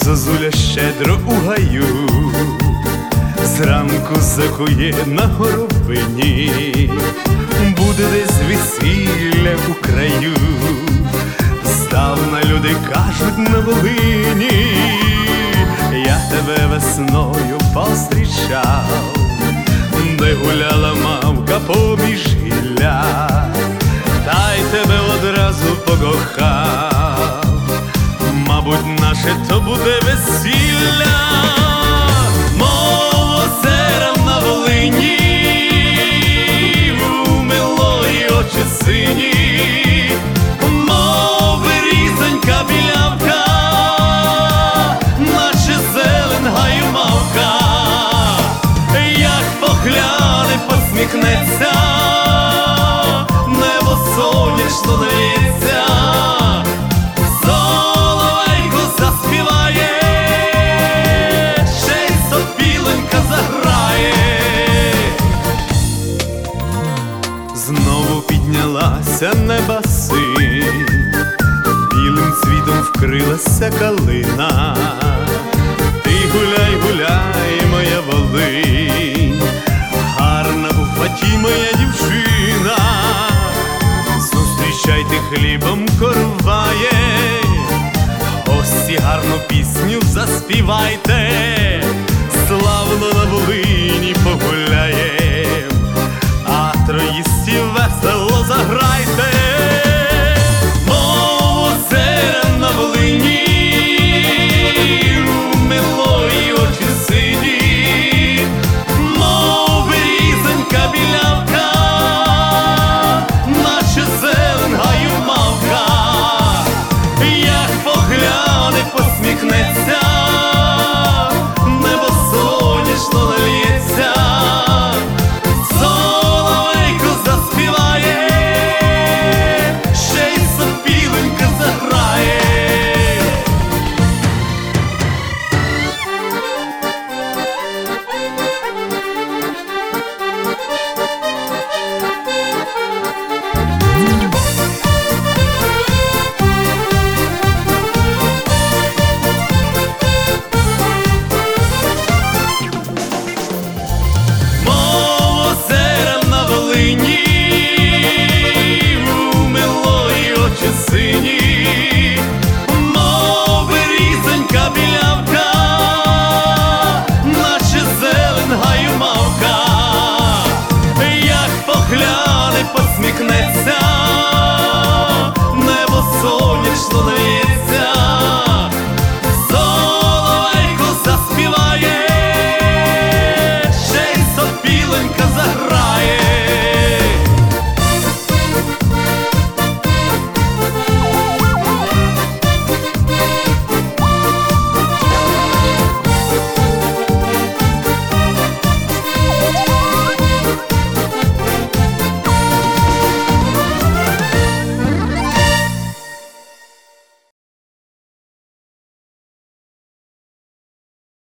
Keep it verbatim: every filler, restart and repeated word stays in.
зозуля щедро у гаю, зранку закує на горобині. Буде десь весілля у краю, здавна люди кажуть на Волині. Я тебе весною пострічав, де гуляла мавка поміж гілля, та й тебе одразу покохав. Мабуть, наше то буде весілля, мов озера на Волині, у милої очі сині, мов різонька білявка, наче зелен гаю мавка. Як погляне, посміхнеться, небо сонячно лється, соловейко заспіває, ще й сопіленька заграє. Знову піднялася неба синь, білим цвітом вкрилася калина. Ти гуляй, гуляй, моя Волинь, гарна у фаті моя дівчина. Зустрічайте, хлібом короває, гості гарну пісню заспівайте.